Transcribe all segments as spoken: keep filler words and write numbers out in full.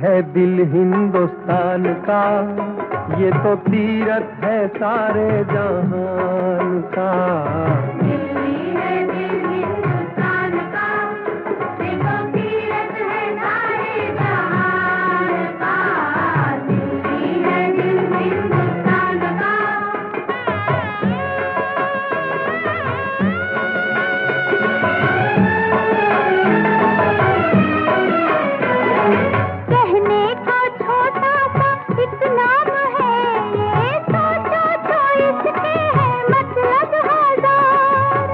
है दिल हिंदुस्तान का, ये तो तीरथ है सारे जहान का। दिल्ली है दिल हिंदुस्तान का, ये तो तीरथ है सारे जहान का। दिल्ली है दिल हिंदुस्तान का। कहने का छोटा सा एक नाम है, ये सोचो तो इसके है मतलब हजार।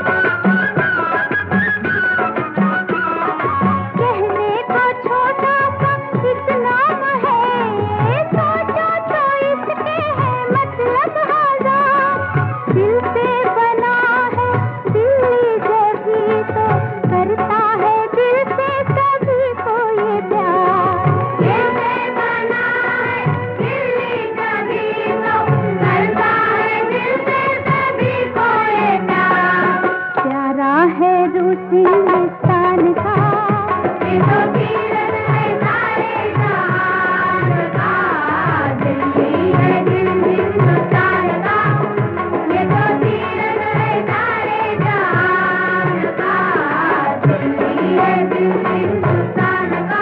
कहने का छोटा सा एक नाम है, ये सोचो तो इसके है मतलब हजार। दिल से बना है दिल्ली जभी तो करता है दिल से सभी को ये प्यार। दिल से बना है दिल्ली जभी तो करता है दिल से सभी को ये प्यार। प्यारा है रूस हिंदुस्तान का, ये तो तीरथ है सारे जहान का। दिल्ली है दिल हिंदुस्तान का, ये तो तीरथ है सारे जहान का। दिल्ली है दिल हिंदुस्तान का।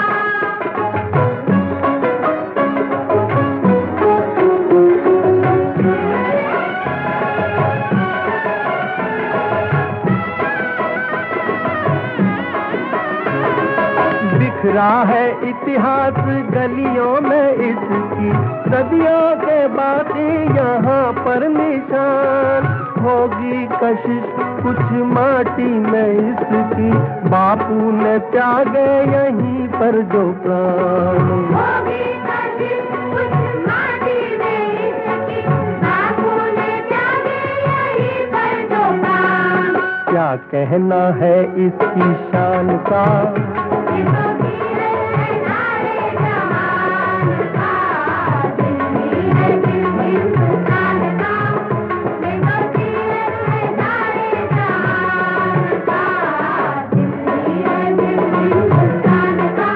बिखरा है इतिहास गलियों में इसकी, सदियों के बाकी यहाँ पर निशान। होगी कशिश कुछ माटी में इसकी, बापू ने त्यागे यहीं पर जो प्राण। होगी कशिश कुछ माटी में इसकी, बापू ने त्यागे यहीं पर जो प्राण। क्या कहना है इसकी शान का, ये तो तीरथ है सारे जहान का। दिल्ली है दिल हिंदुस्तान का, ये तो तीरथ है सारे जहान का। दिल्ली है दिल हिंदुस्तान का।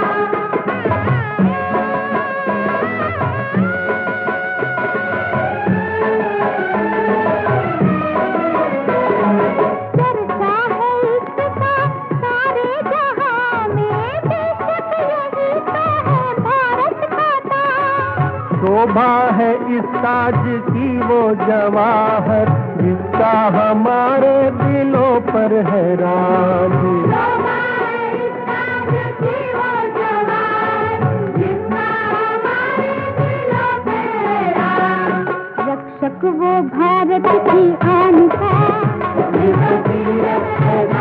चर्चा है इसका सारे जहां में, बेशक यही तो है भारत माता। शोभा है इस ताज की वो जवाहर, जिसका हमारे दिलों पर है राज। शोभा है इस ताज की वो जवान, जिसका हमारे दिलों पे है राज। रक्षक वो भारत की आन का, ये तो तीरथ है